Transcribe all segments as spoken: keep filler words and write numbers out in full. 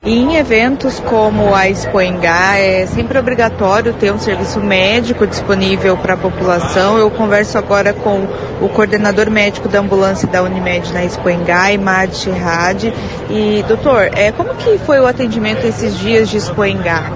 E em eventos como a Expo Engá, é sempre obrigatório ter um serviço médico disponível para a população. Eu converso agora com o coordenador médico da ambulância da Unimed na Expo Engá, Imad Shihad. E, doutor, é, como que foi o atendimento esses dias de Expo Engá?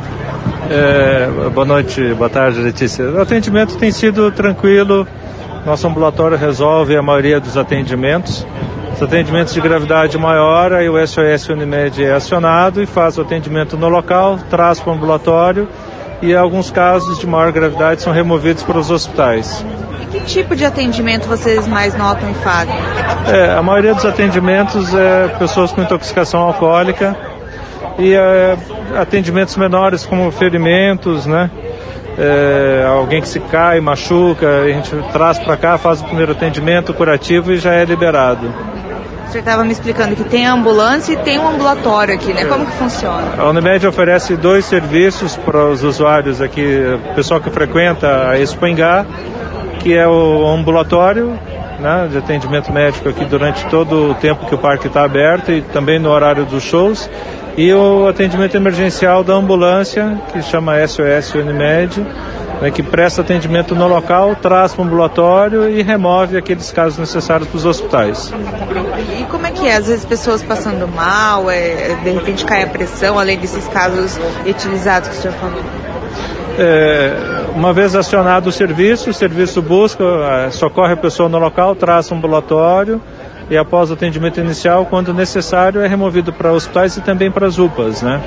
É, boa noite, boa tarde, Letícia. O atendimento tem sido tranquilo. Nosso ambulatório resolve a maioria dos atendimentos. Os atendimentos de gravidade maior, aí o S O S Unimed é acionado e faz o atendimento no local, traz para o ambulatório e alguns casos de maior gravidade são removidos para os hospitais. E que tipo de atendimento vocês mais notam e fazem? É, a maioria dos atendimentos é pessoas com intoxicação alcoólica e é, atendimentos menores como ferimentos, né? É, alguém que se cai, machuca, a gente traz para cá, faz o primeiro atendimento curativo e já é liberado. O senhor estava me explicando que tem a ambulância e tem um ambulatório aqui, né? Como que funciona? A Unimed oferece dois serviços para os usuários aqui, o pessoal que frequenta a Expo Engá, que é o ambulatório, né, de atendimento médico aqui durante todo o tempo que o parque está aberto e também no horário dos shows, e o atendimento emergencial da ambulância, que chama S O S Unimed, né, que presta atendimento no local, traz para o ambulatório e remove aqueles casos necessários para os hospitais. E como é que é? Às vezes pessoas passando mal, é, de repente cai a pressão, além desses casos etilizados que o senhor falou? É, uma vez acionado o serviço, o serviço busca, socorre a pessoa no local, traz um ambulatório e após o atendimento inicial, quando necessário, é removido para hospitais e também para as U P As, né?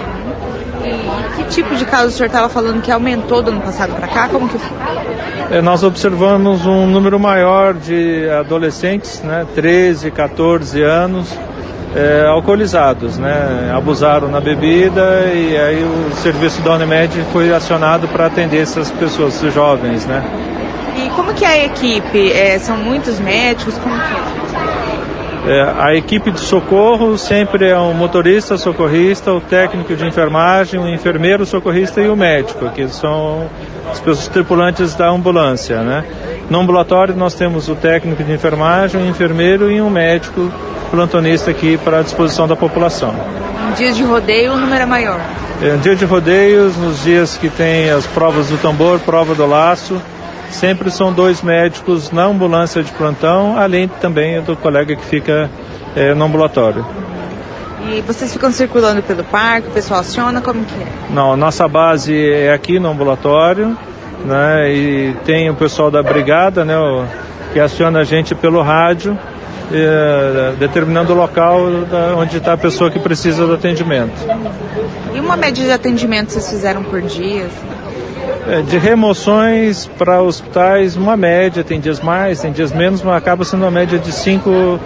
Que tipo de caso o senhor estava falando que aumentou do ano passado para cá? Como que foi? É, nós observamos um número maior de adolescentes, né, treze, quatorze anos, é, alcoolizados, né, abusaram na bebida e aí o serviço da Unimed foi acionado para atender essas pessoas, esses jovens, né. E como que é a equipe? É, são muitos médicos? Como que é? É, a equipe de socorro sempre é um motorista, socorrista, o técnico de enfermagem, o enfermeiro, socorrista e o médico, que são as pessoas tripulantes da ambulância, né? No ambulatório nós temos o técnico de enfermagem, o enfermeiro e um médico plantonista aqui para a disposição da população. Em dias de rodeio o número é maior? É, em dia de rodeios, nos dias que tem as provas do tambor, prova do laço, sempre são dois médicos na ambulância de plantão, além também do colega que fica é, no ambulatório. E vocês ficam circulando pelo parque, o pessoal aciona, como que é? Não, nossa base é aqui no ambulatório, né, e tem o pessoal da brigada, né, o, que aciona a gente pelo rádio, é, determinando o local da, onde está a pessoa que precisa do atendimento. E uma média de atendimento vocês fizeram por dia? É, de remoções para hospitais, uma média, tem dias mais, tem dias menos, mas acaba sendo uma média de cinco,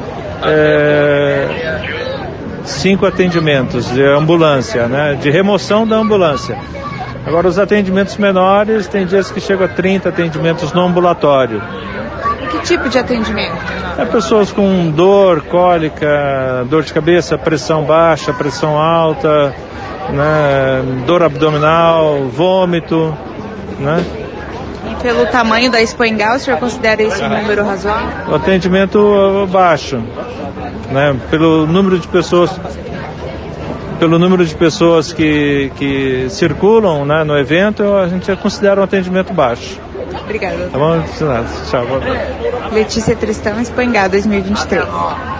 é, cinco atendimentos de ambulância, né, de remoção da ambulância. Agora, os atendimentos menores, tem dias que chegam a trinta atendimentos no ambulatório. E que tipo de atendimento? É pessoas com dor, cólica, dor de cabeça, pressão baixa, pressão alta, né, dor abdominal, vômito, né? E pelo tamanho da Expo Engá, o senhor considera esse um número razoável? O atendimento baixo, né? Pelo número de pessoas, pelo número de pessoas que, que circulam, né, no evento, a gente considera um atendimento baixo. Obrigada. Tá bom? Tchau. Letícia Tristão, Expo Engá dois mil e vinte e três.